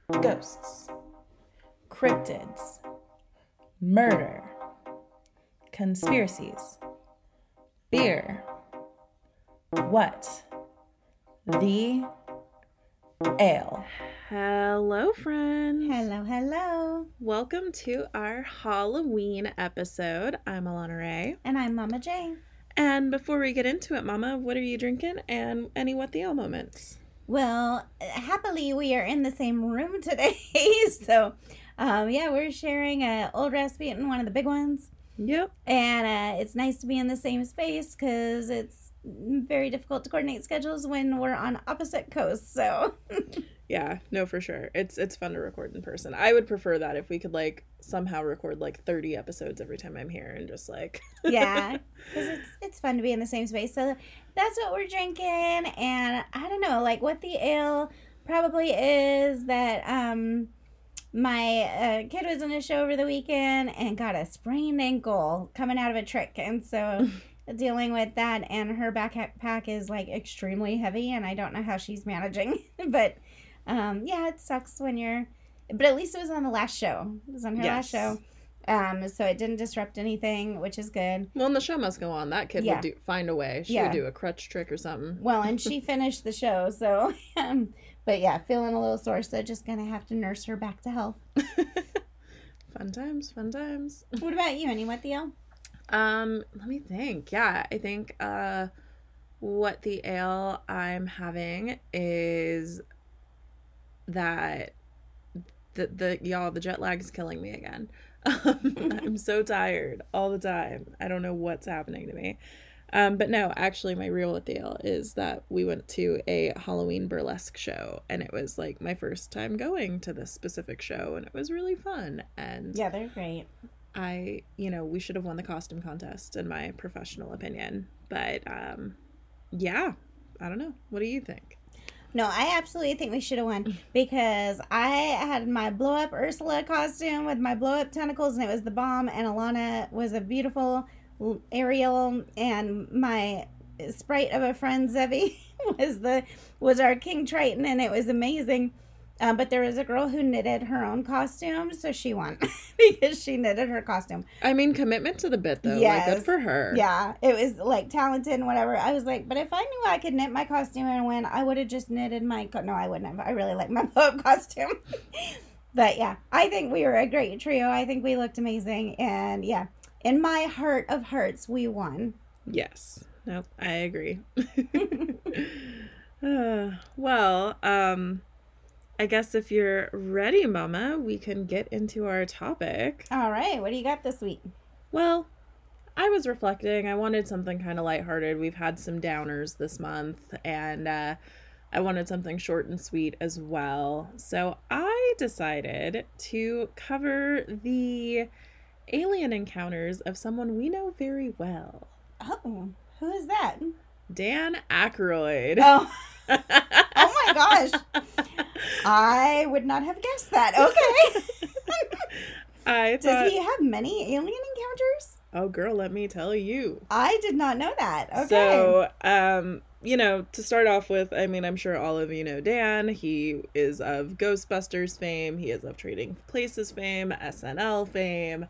Ghosts, cryptids, murder, conspiracies, beer. What? The ale. Hello, friends. Hello. Welcome to our Halloween episode. I'm Alana Ray. And I'm Mama J. And before we get into it, Mama, what are you drinking and any What the Ale moments? Well, happily we are in the same room today. So, we're sharing an old Rasputin, one of the big ones. Yep. And it's nice to be in the same space because it's very difficult to coordinate schedules when we're on opposite coasts. So, Yeah, no, for sure. It's fun to record in person. I would prefer that if we could somehow record 30 episodes every time I'm here and just yeah, because it's fun to be in the same space. So that's what we're drinking. And I don't know, what the ale probably is that my kid was in a show over the weekend and got a sprained ankle coming out of a trick. And so dealing with that, and her backpack is extremely heavy, and I don't know how she's managing. But it sucks when you're, but at least it was on the last show. It was on her last show. So it didn't disrupt anything, which is good. Well, and the show must go on. That kid would find a way. She would do a crutch trick or something. Well, and she finished the show, so, but yeah, feeling a little sore, so just gonna have to nurse her back to health. Fun times. What about you? Any What the Ale? Let me think. Yeah, I think, what the ale I'm having is that the jet lag is killing me again. I'm so tired all the time. I don't know what's happening to me. But no, actually my real What the Ale is that we went to a Halloween burlesque show, and it was my first time going to this specific show, and it was really fun. And yeah, they're great. we should have won the costume contest in my professional opinion. But yeah, I don't know. What do you think? No, I absolutely think we should have won, because I had my blow-up Ursula costume with my blow-up tentacles, and it was the bomb, and Alana was a beautiful Ariel, and my sprite of a friend, Zevi, was our King Triton, and it was amazing. But there was a girl who knitted her own costume, so she won because she knitted her costume. I mean, commitment to the bit, though. Yes. Good for her. Yeah, it was talented and whatever. I was but if I knew I could knit my costume and win, I would have just knitted my. No, I wouldn't have. I really like my blow-up costume. But yeah, I think we were a great trio. I think we looked amazing, and yeah, in my heart of hearts, we won. Yes. Nope. I agree. Well, I guess if you're ready, Mama, we can get into our topic. All right. What do you got this week? Well, I was reflecting. I wanted something kind of lighthearted. We've had some downers this month, and I wanted something short and sweet as well. So I decided to cover the alien encounters of someone we know very well. Oh, who is that? Dan Aykroyd. Oh. Oh my gosh. I would not have guessed that. Okay. Does he have many alien encounters? Oh, girl, let me tell you. I did not know that. Okay. So, to start off with, I mean, I'm sure all of you know Dan. He is of Ghostbusters fame. He is of Trading Places fame, SNL fame.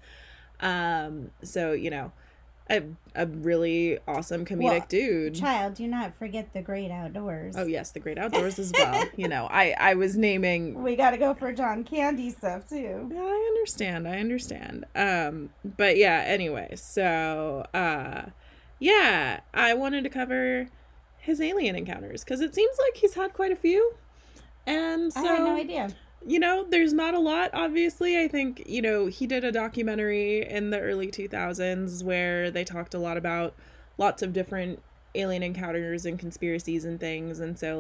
A really awesome comedic dude. Child, do not forget the Great Outdoors. Oh, yes, the Great Outdoors as well. I was naming... We got to go for John Candy stuff, too. Yeah, I understand. But yeah, anyway, so, I wanted to cover his alien encounters, because it seems like he's had quite a few. And so... I had no idea. There's not a lot, obviously. I think, he did a documentary in the early 2000s where they talked a lot about lots of different alien encounters and conspiracies and things. And so,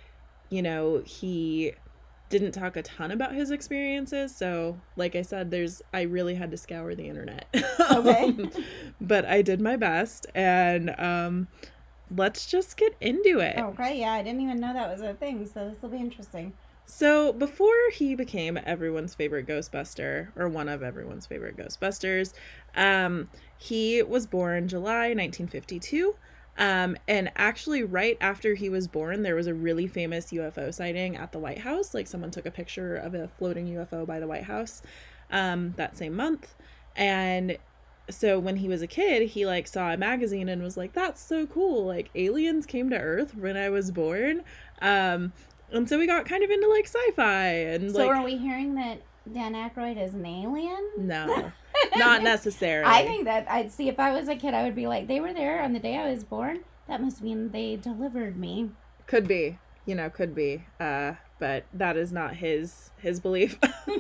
he didn't talk a ton about his experiences. So, like I said, I really had to scour the internet. Okay. But I did my best. And let's just get into it. Okay, yeah, I didn't even know that was a thing. So this will be interesting. So before he became everyone's favorite Ghostbuster, or one of everyone's favorite Ghostbusters, he was born July 1952 And actually right after he was born, there was a really famous UFO sighting at the White House. Like someone took a picture of a floating UFO by the White House that same month. And so when he was a kid, he like saw a magazine and was like, that's so cool. Like aliens came to Earth when I was born. And so we got kind of into like sci-fi and So like, are we hearing that Dan Aykroyd is an alien? no, not necessarily. I think that I'd see if I was a kid, I would be like, they were there on the day I was born. That must mean they delivered me. Could be, could be. But that is not his belief.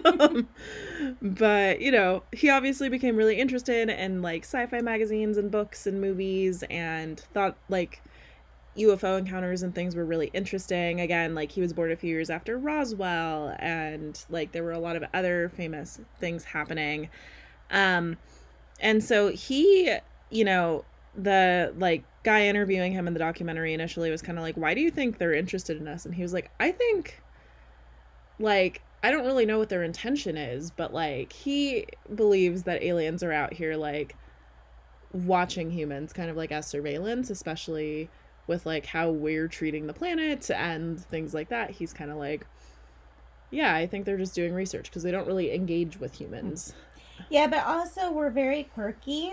But, he obviously became really interested in like sci-fi magazines and books and movies and thought like UFO encounters and things were really interesting. Again, like he was born a few years after Roswell and like there were a lot of other famous things happening. And so he, the like guy interviewing him in the documentary initially was kind of like, why do you think they're interested in us? And he was like, I think like, I don't really know what their intention is, but like he believes that aliens are out here like watching humans kind of like as surveillance, especially with like how we're treating the planet and things like that. He's kind of like, yeah, I think they're just doing research because they don't really engage with humans. Yeah, but also we're very quirky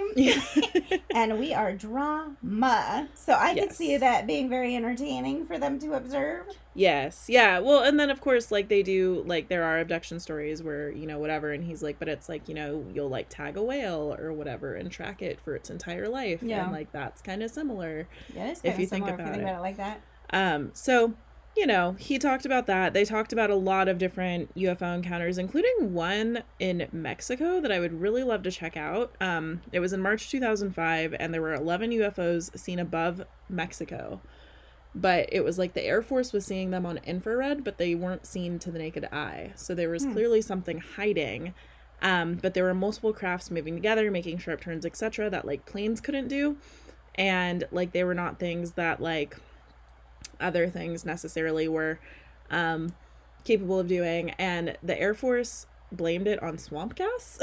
and we are drama. So I could see that being very entertaining for them to observe. Yes. Yeah. Well, and then of course, like they do, like there are abduction stories where, whatever. And he's like, but it's like, you'll like tag a whale or whatever and track it for its entire life. Yeah. And like, that's kind of similar. Yeah, it's if you think about it like that. So, he talked about that. They talked about a lot of different UFO encounters, including one in Mexico that I would really love to check out. It was in March 2005, and there were 11 UFOs seen above Mexico. But it was like the Air Force was seeing them on infrared, but they weren't seen to the naked eye. So there was clearly something hiding. But there were multiple crafts moving together, making sharp turns, etc., that like planes couldn't do. And like they were not things that like other things necessarily were capable of doing, and the Air Force blamed it on swamp gas.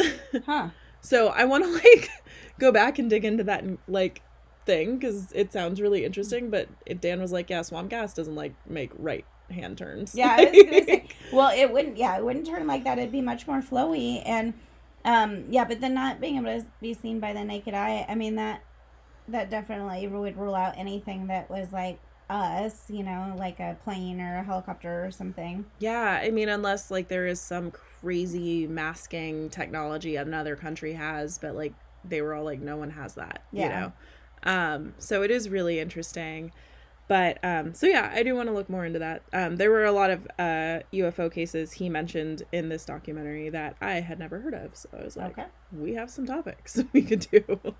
So I want to like go back and dig into that like thing because it sounds really interesting, but Dan was like, yeah, swamp gas doesn't like make right hand turns. Yeah, I was gonna say, well, it wouldn't turn like that. It'd be much more flowy, and but then not being able to be seen by the naked eye, I mean that definitely would rule out anything that was like us, like a plane or a helicopter or something. Yeah, I mean, unless like there is some crazy masking technology another country has, but like they were all like, no one has that, so it is really interesting. But so yeah, I do want to look more into that. There were a lot of UFO cases he mentioned in this documentary that I had never heard of, so I was like, okay, we have some topics we could do.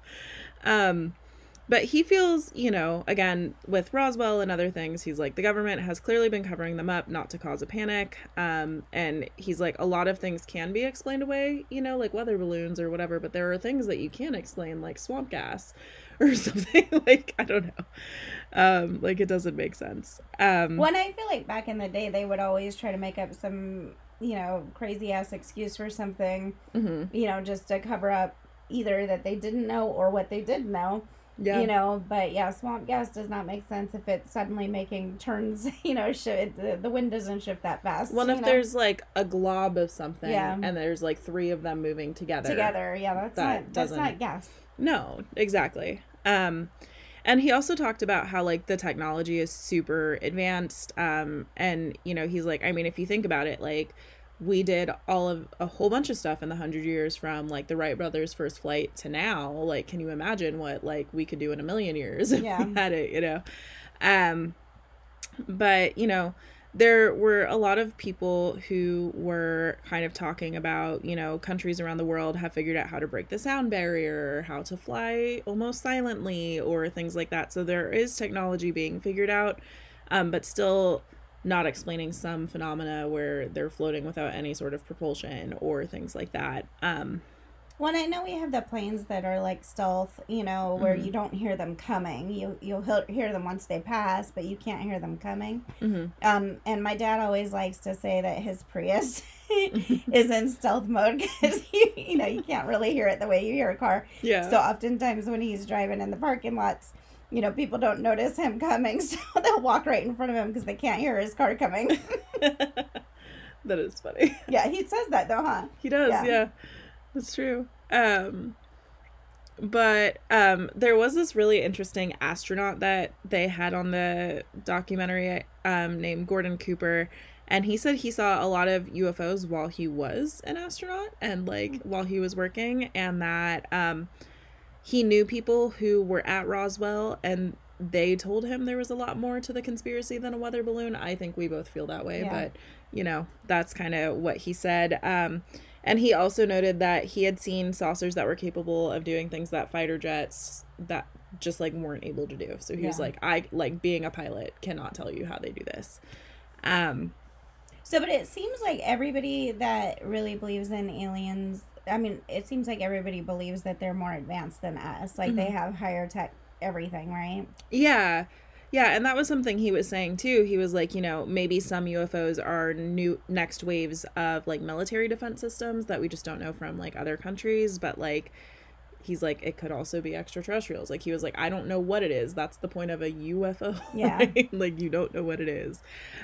But he feels, again, with Roswell and other things, he's like, the government has clearly been covering them up not to cause a panic. And he's like, a lot of things can be explained away, like weather balloons or whatever. But there are things that you can't explain, like swamp gas or something. Like, I don't know. Like, it doesn't make sense. When I feel like back in the day, they would always try to make up some, crazy ass excuse for something, just to cover up either that they didn't know or what they did know. Yeah. But yeah, swamp gas does not make sense if it's suddenly making turns, the wind doesn't shift that fast. Well, if there's like a glob of something and there's like three of them moving together. Yeah, that's not gas. No, exactly. And he also talked about how like the technology is super advanced. And, he's like, I mean, if you think about it, like we did a whole bunch of stuff in the 100 years from like the Wright brothers' first flight to now. Like, can you imagine what like we could do in a million years if we had it, But, there were a lot of people who were kind of talking about, countries around the world have figured out how to break the sound barrier, or how to fly almost silently, or things like that. So there is technology being figured out, but still not explaining some phenomena where they're floating without any sort of propulsion or things like that. Well, I know we have the planes that are like stealth, where you don't hear them coming. You'll hear them once they pass, but you can't hear them coming. And my dad always likes to say that his Prius is in stealth mode because you can't really hear it the way you hear a car. Yeah. So oftentimes when he's driving in the parking lots, you know, people don't notice him coming, so they'll walk right in front of him because they can't hear his car coming. That is funny. Yeah, he says that though, huh? He does, yeah. That's true. But there was this really interesting astronaut that they had on the documentary named Gordon Cooper, and he said he saw a lot of UFOs while he was an astronaut and like while he was working, and that he knew people who were at Roswell and they told him there was a lot more to the conspiracy than a weather balloon. I think we both feel that way, but you know, that's kind of what he said. And he also noted that he had seen saucers that were capable of doing things that fighter jets that just like weren't able to do. So he was like, I like being a pilot cannot tell you how they do this. So, but it seems like everybody that really believes in aliens, I mean, it seems like everybody believes that they're more advanced than us. Like they have higher tech everything, right? Yeah. Yeah, and that was something he was saying too. He was like, you know, maybe some UFOs are new next waves of like military defense systems that we just don't know from like other countries, but like he's like it could also be extraterrestrials. Like he was like, I don't know what it is. That's the point of a UFO. Yeah. Right? Like you don't know what it is.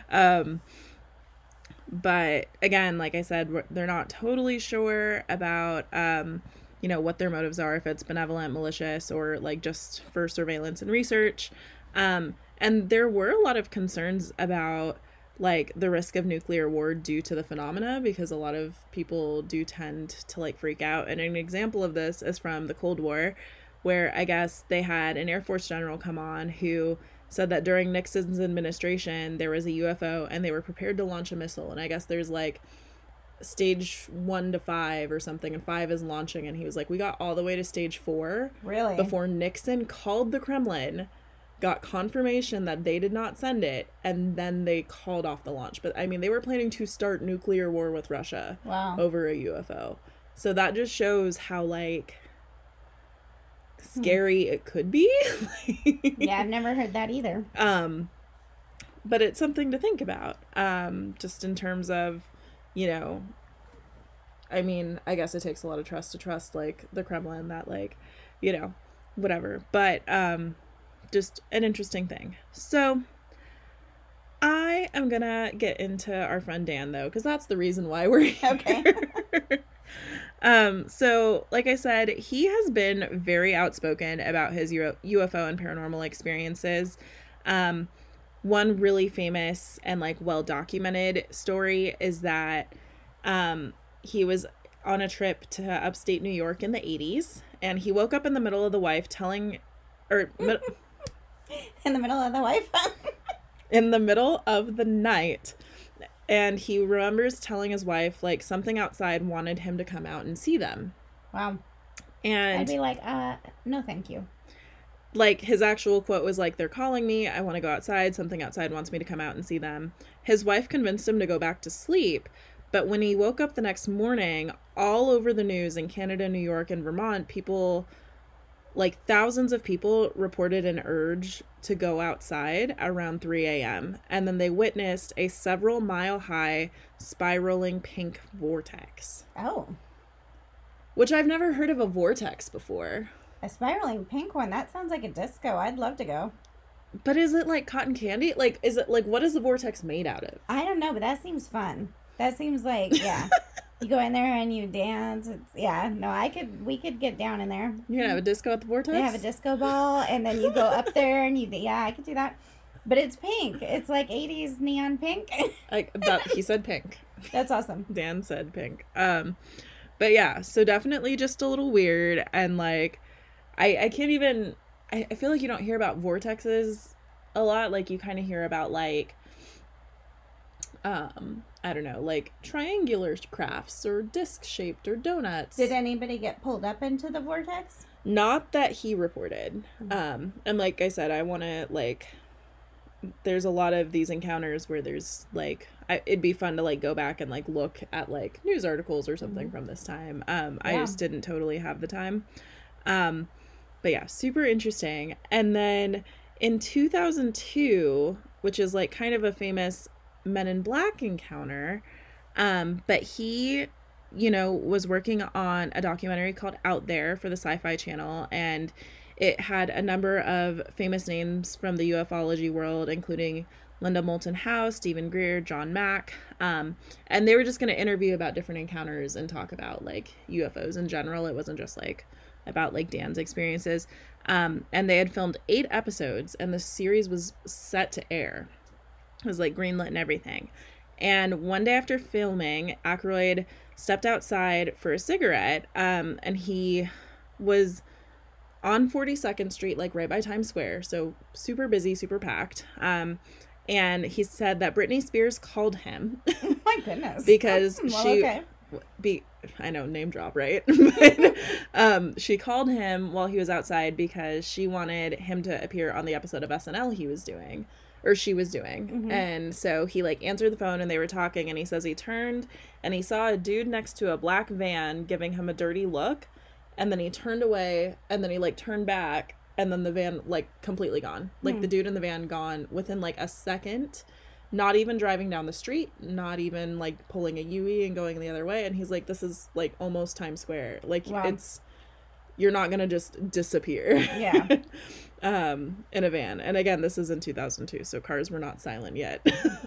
But again, like I said, they're not totally sure about you know, what their motives are, if it's benevolent, malicious, or like just for surveillance and research. And there were a lot of concerns about like the risk of nuclear war due to the phenomena, because a lot of people do tend to like freak out. And an example of this is from the Cold War, where I guess they had an Air Force general come on who said that during Nixon's administration there was a UFO and they were prepared to launch a missile. And I guess there's like stage 1 to 5 or something, and 5 is launching, and he was like, we got all the way to stage 4 Really? before Nixon called the Kremlin, got confirmation that they did not send it, and then they called off the launch. But I mean, they were planning to start nuclear war with Russia over a UFO. So that just shows how like scary it could be. Yeah, I've never heard that either. But it's something to think about, just in terms of, you know, I mean, I guess it takes a lot of trust to trust like the Kremlin, that like, you know, whatever. But just an interesting thing. So I am gonna get into our friend Dan though, because that's the reason why we're here. Okay. So like I said, he has been very outspoken about his UFO and paranormal experiences. One really famous and like well documented story is that he was on a trip to upstate New York in the 80s, and he woke up in the middle of the wife telling, or In the middle of the wife? in the middle of the night, and he remembers telling his wife like something outside wanted him to come out and see them. Wow. And I'd be like, no thank you. Like his actual quote was like, they're calling me, I want to go outside, something outside wants me to come out and see them. His wife convinced him to go back to sleep, but when he woke up the next morning, all over the news in Canada, New York, and Vermont, people, like thousands of people, reported an urge to go outside around 3 a.m. And then they witnessed a several mile high spiraling pink vortex. Oh. Which I've never heard of a vortex before. A spiraling pink one. That sounds like a disco. I'd love to go. But is it like cotton candy? Like, is it like, what is the vortex made out of? I don't know, but that seems fun. That seems like, yeah. You go in there and you dance. We could get down in there. You're gonna have a disco at the vortex? They have a disco ball, and then you go up there and I could do that. But it's pink. It's like 80s neon pink. He said pink. That's awesome. Dan said pink. But yeah, so definitely just a little weird, and like, I can't even, I feel like you don't hear about vortexes a lot. Like you kind of hear about like, I don't know, like triangular crafts or disc shaped or donuts. Did anybody get pulled up into the vortex? Not that he reported. And like I said, I want to like, there's a lot of these encounters where there's like, it'd be fun to like go back and like look at like news articles or something from this time. I just didn't totally have the time. But yeah, super interesting. And then in 2002, which is like kind of a famous Men in Black encounter, but he, you know, was working on a documentary called Out There for the Sci-Fi Channel, and it had a number of famous names from the ufology world, including Linda Moulton Howe, Stephen Greer, John Mack, and they were just going to interview about different encounters and talk about like UFOs in general. It wasn't just like about like Dan's experiences. And they had filmed 8 episodes, and the series was set to air. It was like greenlit and everything. And one day after filming, Aykroyd stepped outside for a cigarette, and he was on 42nd Street, like right by Times Square, so super busy, super packed. And he said that Britney Spears called him. Oh my goodness. Because well, she okay. I know, name drop, right? But, she called him while he was outside because she wanted him to appear on the episode of SNL she was doing. Mm-hmm. And so he like answered the phone and they were talking, and he says he turned and he saw a dude next to a black van giving him a dirty look, and then he turned away, and then he like turned back, and then the van like completely gone. Like the dude in the van gone within like a second. Not even driving down the street, not even like pulling a U-turn and going the other way. And he's like, this is like almost Times Square. Like, Wow. you're not gonna just disappear. Yeah. In a van. And again, this is in 2002, so cars were not silent yet.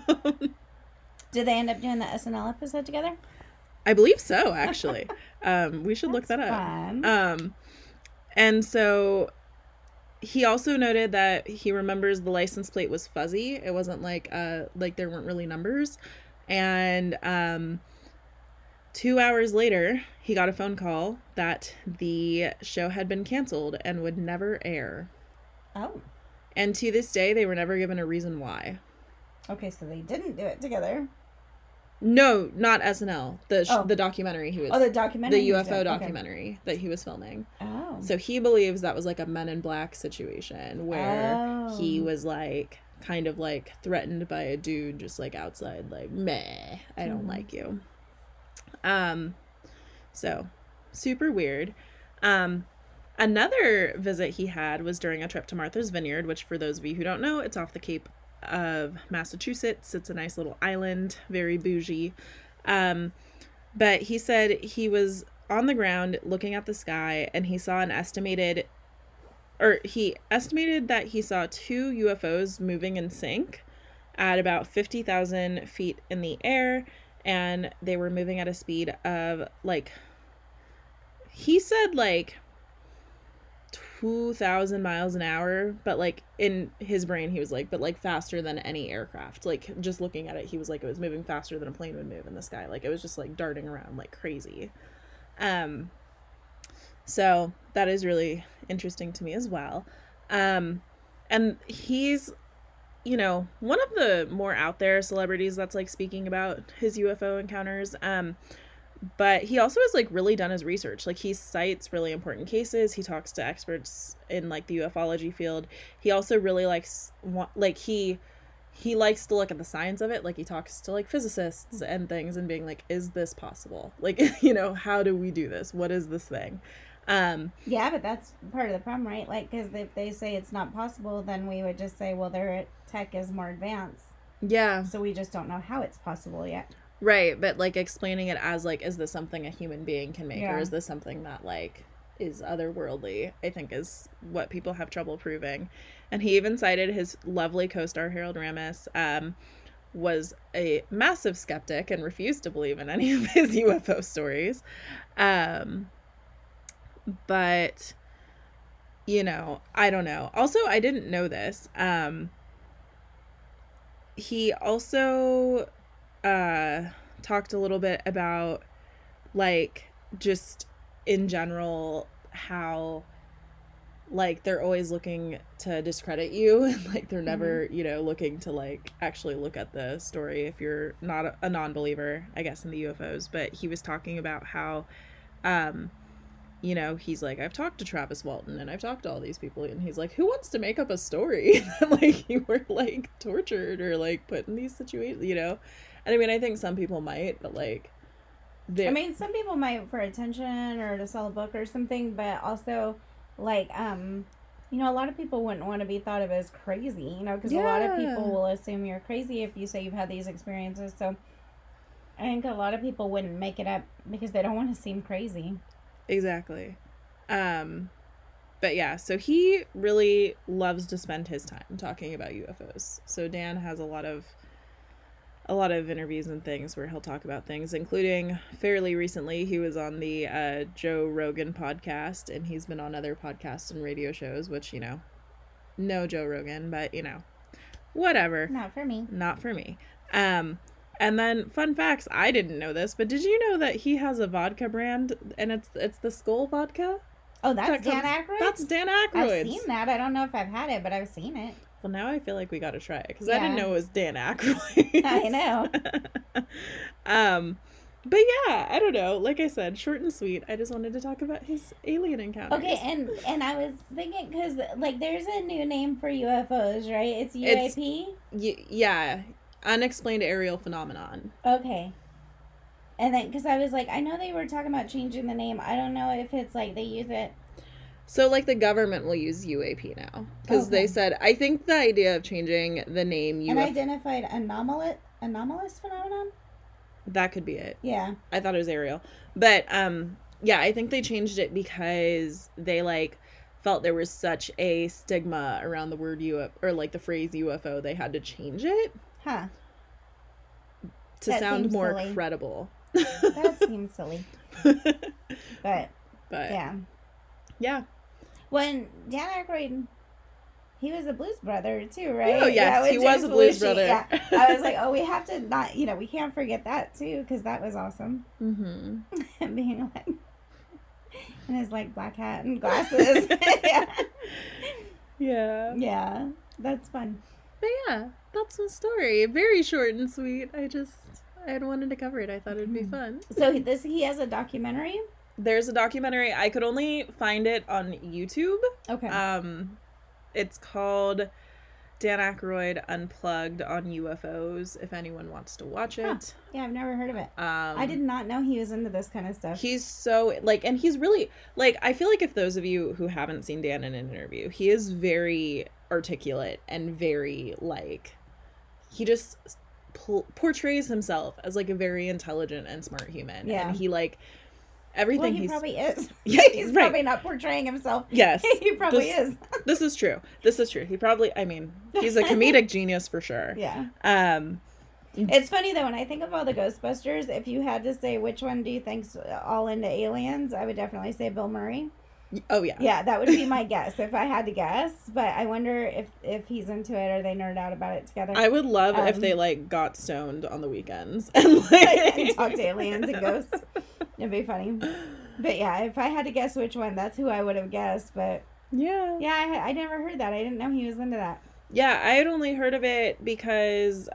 Did they end up doing the SNL episode together? I believe so, actually. We should look that up. Fun. And so he also noted that he remembers the license plate was fuzzy. It wasn't like there weren't really numbers. And 2 hours later, he got a phone call that the show had been canceled and would never air. Oh. And to this day, they were never given a reason why. Okay, so they didn't do it together. No, not SNL. The documentary he was. Oh, the documentary. The he was UFO doing. documentary that he was filming. Oh. So he believes that was like a Men in Black situation where he was like kind of like threatened by a dude just like outside, like, meh, I don't like you. So super weird. Another visit he had was during a trip to Martha's Vineyard, which for those of you who don't know, it's off the Cape of Massachusetts. It's a nice little island, very bougie. But he said he was on the ground looking at the sky, and he saw he estimated that he saw 2 UFOs moving in sync at about 50,000 feet in the air, and they were moving at a speed of like, he said like 2,000 miles an hour, but like in his brain he was like, but like faster than any aircraft. Like just looking at it, he was like, it was moving faster than a plane would move in the sky. Like it was just like darting around like crazy. So that is really interesting to me as well. And he's, you know, one of the more out there celebrities that's like speaking about his UFO encounters. But he also has like really done his research. Like he cites really important cases. He talks to experts in like the ufology field. He also really likes he likes to look at the science of it. Like he talks to like physicists and things and being like, is this possible? Like, you know, how do we do this? What is this thing? Yeah, but that's part of the problem, right? Like, because if they say it's not possible, then we would just say, well, their tech is more advanced. Yeah. So we just don't know how it's possible yet. Right, but like explaining it as like, is this something a human being can make, Yeah. or is this something that like is otherworldly, I think is what people have trouble proving. And he even cited his lovely co-star Harold Ramis, was a massive skeptic and refused to believe in any of his UFO stories. But you know, I don't know. Also, I didn't know this. He also talked a little bit about like just in general how like they're always looking to discredit you and like they're never you know looking to like actually look at the story if you're not a non-believer, I guess, in the UFOs. But he was talking about how you know, he's like, I've talked to Travis Walton and I've talked to all these people, and he's like, who wants to make up a story that like you were like tortured or like put in these situations, you know? And I mean, I think some people might, but like I mean, some people might for attention or to sell a book or something, but also like you know, a lot of people wouldn't want to be thought of as crazy, you know, because a lot of people will assume you're crazy if you say you've had these experiences. So I think a lot of people wouldn't make it up because they don't want to seem crazy. Exactly. But yeah, so he really loves to spend his time talking about UFOs. So Dan has a lot of interviews and things where he'll talk about things, including fairly recently he was on the Joe Rogan podcast, and he's been on other podcasts and radio shows, which, you know, no Joe Rogan, but, you know, whatever. Not for me. Not for me. And then fun facts, I didn't know this, but did you know that he has a vodka brand, and it's the Skull vodka? Oh, that's Dan Aykroyd? That's Dan Aykroyd. I've seen that. I don't know if I've had it, but I've seen it. Well, now I feel like we gotta try it, because Yeah. I didn't know it was Dan Aykroyd. I know. But yeah, I don't know. Like I said, short and sweet. I just wanted to talk about his alien encounters. Okay, and I was thinking, because, like, there's a new name for UFOs, right? It's UAP? Yeah, unexplained aerial phenomenon. Okay. And then, because I was like, I know they were talking about changing the name. I don't know if it's like they use it. So, like, the government will use UAP now. Because they said, I think the idea of changing the name Unidentified anomalous phenomenon? that could be it. Yeah. I thought it was aerial. But, yeah, I think they changed it because they, like, felt there was such a stigma around the word UFO, or, like, the phrase UFO, they had to change it Huh. to That sound seems more silly. credible. That seems silly. But, yeah. When Dan Aykroyd, he was a Blues Brother too, right? Oh, yes, with he was James a Blues Belushi. Brother. Yeah. I was like, oh, we have to not, we can't forget that too, because that was awesome. Mm-hmm. Being like, and his like black hat and glasses. Yeah. Yeah, that's fun. But yeah, that's my story. Very short and sweet. I had wanted to cover it. I thought it'd be fun. So he has a documentary. There's a documentary. I could only find it on YouTube. Okay. It's called Dan Aykroyd Unplugged on UFOs, if anyone wants to watch it. Huh. Yeah, I've never heard of it. I did not know he was into this kind of stuff. He's so, like, and he's really, like, I feel like if those of you who haven't seen Dan in an interview, he is very articulate and very, like, he just portrays himself as, like, a very intelligent and smart human. Yeah. And he, like, everything well, he probably is. Yeah, He's right. probably not portraying himself. Yes. He probably is. This is true. He probably, I mean, he's a comedic genius for sure. Yeah. Um, It's funny though, when I think of all the Ghostbusters, if you had to say which one do you think's all into aliens, I would definitely say Bill Murray. oh, yeah. Yeah, that would be my guess if I had to guess. But I wonder if he's into it or they nerd out about it together. I would love if they, like, got stoned on the weekends and, like, and talk to aliens and ghosts. It'd be funny. But yeah, if I had to guess which one, that's who I would have guessed. But yeah. yeah, I never heard that. I didn't know he was into that. Yeah, I had only heard of it because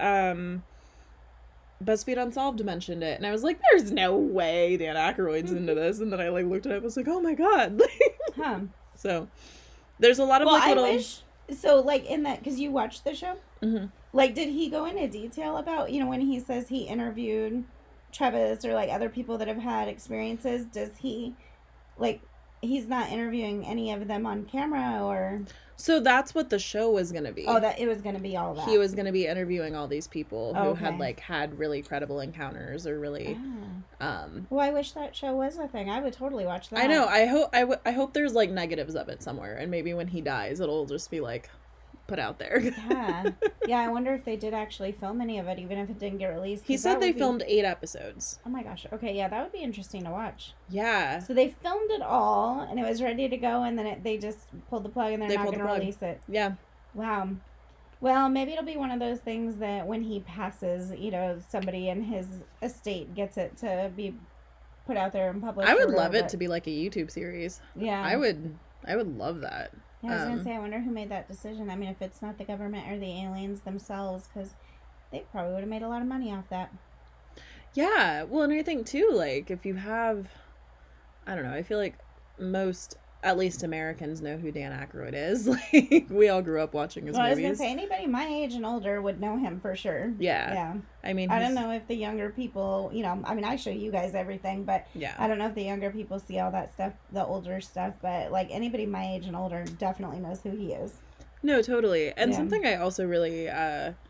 BuzzFeed Unsolved mentioned it, and I was like, "There's no way Dan Aykroyd's into this." And then I, like, looked it up. I was like, "Oh my god!" Huh. So there's a lot of Well, like little. I wish. So, like, in that, because you watched the show, Mm-hmm. like, did he go into detail about, when he says he interviewed Travis or, like, other people that have had experiences? Does he, like, he's not interviewing any of them on camera or? So that's what the show was gonna be. Oh, that it was going to be all that. He was going to be interviewing all these people who Okay. had, like, had really credible encounters or really Well, I wish that show was a thing. I would totally watch that. I know. I hope there's, like, negatives of it somewhere, and maybe when he dies it'll just be, like, put out there. Yeah. Yeah, I wonder if they did actually film any of it, even if it didn't get released. He 'cause said that they would be- filmed 8 episodes. Oh my gosh. Okay, yeah, that would be interesting to watch. Yeah. So they filmed it all, and it was ready to go, and then they just pulled the plug, and they're They not pulled going the to plug. release it. Yeah. Wow. Well, maybe it'll be one of those things that when he passes, somebody in his estate gets it to be put out there and published. I or would love whatever, it to be like a YouTube series. Yeah. I would love that. Yeah, I was going to say, I wonder who made that decision. I mean, if it's not the government or the aliens themselves, because they probably would have made a lot of money off that. Yeah. Well, and I think too, like, if you have, I don't know, I feel like most, at least Americans, know who Dan Aykroyd is. Like, we all grew up watching his Well, I was going movies. to say, anybody my age and older would know him for sure. Yeah. Yeah. I mean, I don't know if the younger people, I mean, I show you guys everything, but Yeah. I don't know if the younger people see all that stuff, the older stuff, but like anybody my age and older definitely knows who he is. No, totally. And Yeah. something I also really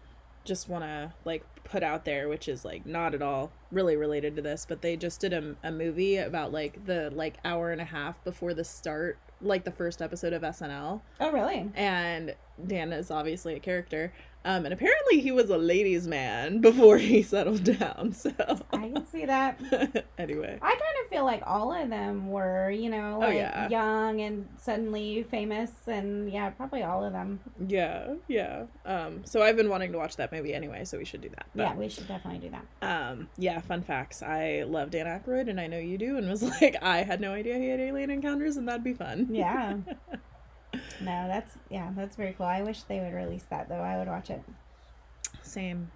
just want to like put out there, which is like not at all really related to this, but they just did a movie about like the like hour and a half before the start, like the first episode of SNL. Oh, really? And Dan is obviously a character. And apparently he was a ladies' man before he settled down. So I can see that. Anyway, I kind of feel like all of them were, you know, like young and suddenly famous, and yeah, probably all of them. Yeah. So I've been wanting to watch that movie anyway, so we should do that. But, yeah, we should definitely do that. Yeah, fun facts. I love Dan Aykroyd, and I know you do, and was like, I had no idea he had alien encounters, and that'd be fun. Yeah. No, that's very cool. I wish they would release that, though. I would watch it. Same.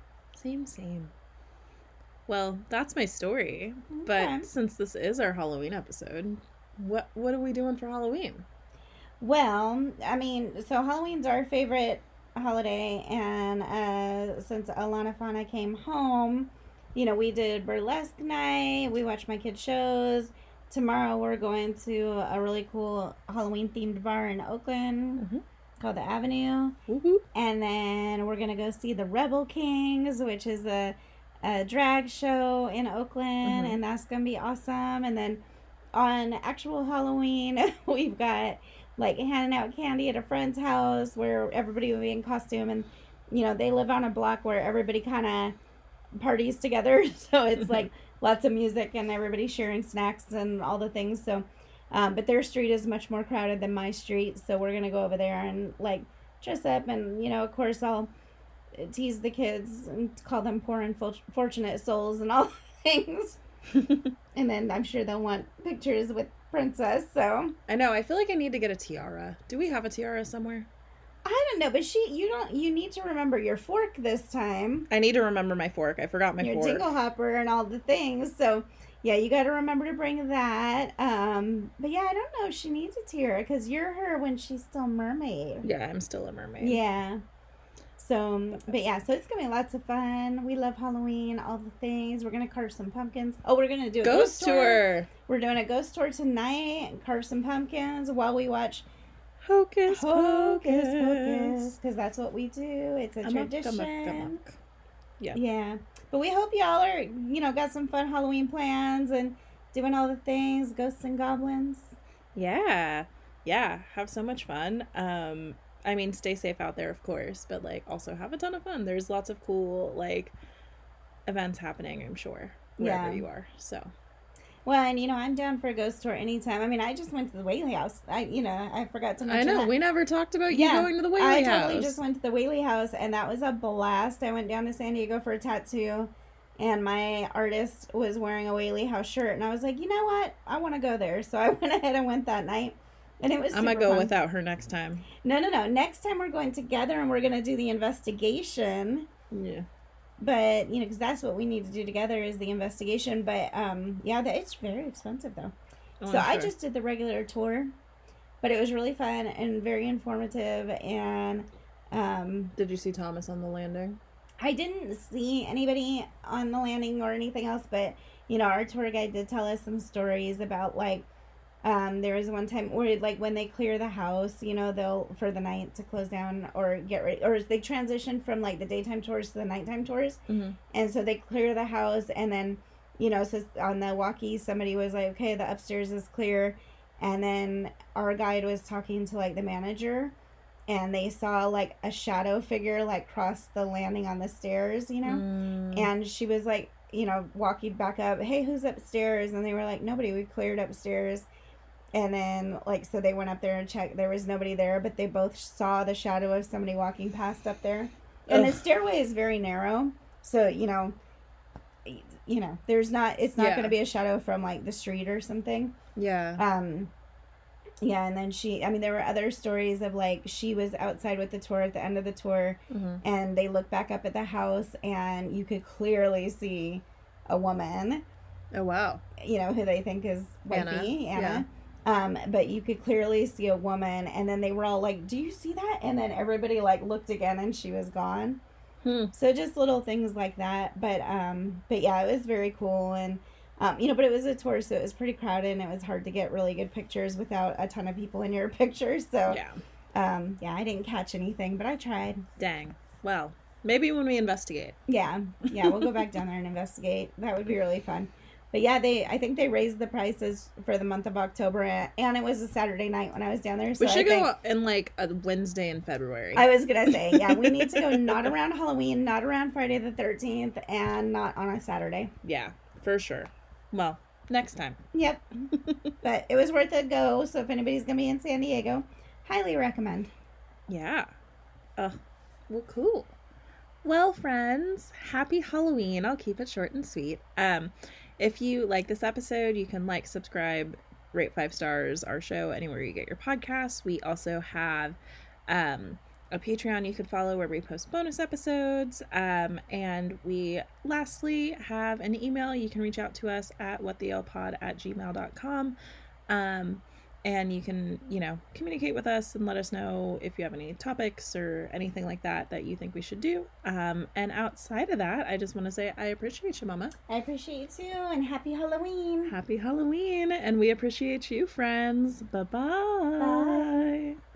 Well, that's my story. Okay. But since this is our Halloween episode, what are we doing for Halloween? Well, I mean, so Halloween's our favorite holiday, and since Alana Fana came home, you know, we did burlesque night, we watched my kids' shows. Tomorrow we're going to a really cool Halloween-themed bar in Oakland called The Avenue. Woohoo. And then we're going to go see the Rebel Kings, which is a drag show in Oakland, and that's going to be awesome. And then on actual Halloween, we've got like handing out candy at a friend's house where everybody will be in costume, and you know, they live on a block where everybody kind of parties together, so it's like lots of music and everybody sharing snacks and all the things. So but their street is much more crowded than my street, so we're gonna go over there and like dress up, and you know, of course I'll tease the kids and call them poor and fortunate souls and all things. And then I'm sure they'll want pictures with Princess. So I know, I feel like I need to get a tiara. Do we have a tiara somewhere? I don't know, but you need to remember your fork this time. I need to remember my fork. I forgot my your fork. Your dingle hopper and all the things. So yeah, you got to remember to bring that. But yeah, I don't know if she needs a tiara because you're her when she's still mermaid. Yeah, I'm still a mermaid. Yeah. So, but yeah, so it's gonna be lots of fun. We love Halloween, all the things. We're gonna carve some pumpkins. Oh, we're gonna do a ghost tour. We're doing a ghost tour tonight and carve some pumpkins while we watch Hocus Pocus, because that's what we do. It's a tradition. Yeah. Yeah. But we hope y'all are, you know, got some fun Halloween plans and doing all the things, ghosts and goblins. Yeah. Have so much fun. I mean, stay safe out there, of course, but like also have a ton of fun. There's lots of cool like events happening, I'm sure, wherever you are. So. Well, and you know, I'm down for a ghost tour anytime. I mean, I just went to the Whaley House. I forgot to mention. I know, that. We never talked about you going to the Whaley House. I totally just went to the Whaley House, and that was a blast. I went down to San Diego for a tattoo, and my artist was wearing a Whaley House shirt, and I was like, you know what? I want to go there. So I went ahead and went that night, and it was I'm going to go without her next time. No. Next time we're going together, and we're going to do the investigation. Yeah. But, you know, because that's what we need to do together is the investigation. But, yeah, it's very expensive, though. Oh, so I just did the regular tour. But it was really fun and very informative. And did you see Thomas on the landing? I didn't see anybody on the landing or anything else. But, you know, our tour guide did tell us some stories about, like, there was one time where, like, when they clear the house, you know, they'll, for the night to close down or get ready, or they transition from, like, the daytime tours to the nighttime tours. And so they clear the house, and then, you know, so on the walkie, somebody was like, okay, the upstairs is clear. And then our guide was talking to, like, the manager, and they saw, like, a shadow figure, like, cross the landing on the stairs, you know? And she was, like, you know, walking back up, hey, who's upstairs? And they were like, nobody, we cleared upstairs. And then, like, so they went up there and checked. There was nobody there, but they both saw the shadow of somebody walking past up there. And the stairway is very narrow. So, you know, it's not going to be a shadow from, like, the street or something. Yeah. Yeah, and then there were other stories of, like, she was outside with the tour at the end of the tour, and they looked back up at the house, and you could clearly see a woman. Oh, wow. You know, who they think is wifey, Anna. Yeah. But you could clearly see a woman, and then they were all like, do you see that? And then everybody, like, looked again, and she was gone. So just little things like that. But yeah, it was very cool. And, you know, but it was a tour, so it was pretty crowded, and it was hard to get really good pictures without a ton of people in your pictures. So, yeah, I didn't catch anything, but I tried. Dang. Well, Maybe when we investigate. Yeah, we'll go back down there and investigate. That would be really fun. But yeah, I think they raised the prices for the month of October, and it was a Saturday night when I was down there. So we should go in like a Wednesday in February. I was gonna say, yeah, we need to go not around Halloween, not around Friday the 13th, and not on a Saturday. Yeah, for sure. Well, next time. Yep. But it was worth a go. So if anybody's gonna be in San Diego, highly recommend. Yeah. Well, cool. Well, friends, happy Halloween. I'll keep it short and sweet. If you like this episode, you can like, subscribe, rate 5 stars our show anywhere you get your podcasts. We also have a Patreon you can follow where we post bonus episodes. And we lastly have an email. You can reach out to us at whatthealepod@gmail.com. And you can, communicate with us and let us know if you have any topics or anything like that you think we should do. And outside of that, I just want to say I appreciate you, Mama. I appreciate you too, and happy Halloween. Happy Halloween, and we appreciate you, friends. Bye-bye. Bye.